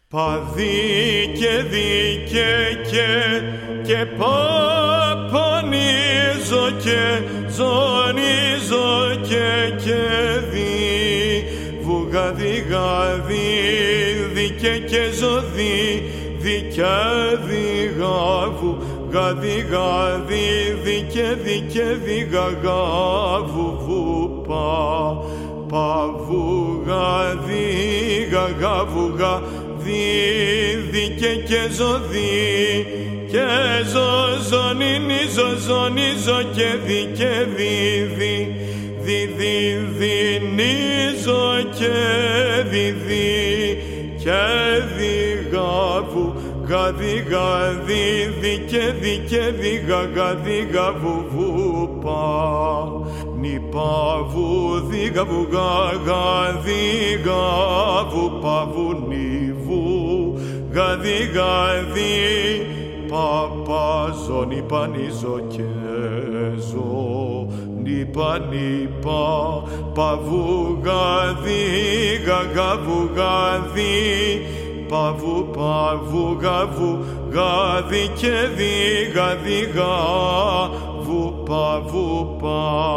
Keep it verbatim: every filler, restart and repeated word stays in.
Παδί και δίκαι και, και παπανίζω και ζωνίζω και και δι βουγαδί γαδί δίκαι και ζωδί δίκαι διγάβου γαδί γαδί δίκαι δίκαι διγαγάβου βουπα παβουγαδί γαγαβουγα δίκαι και ζωδί και ζωζονίνι ζωζονίζω και δίκαι δίδι δίδι δινίζω και δίδι και διγαβου γαδί γαδί δίκαι δίκαι διγαγαδί γαβουβουπα νιπαβου διγαβου γαγαδί γαβου παβου νιβου γαδί γαδί παπαζω νιπα νιζω και ζω νιπα νιπα παβου γαδί γαγαβου γαδί παβου παβου γαβου γαδί και δι γαδί γαβου παβου πα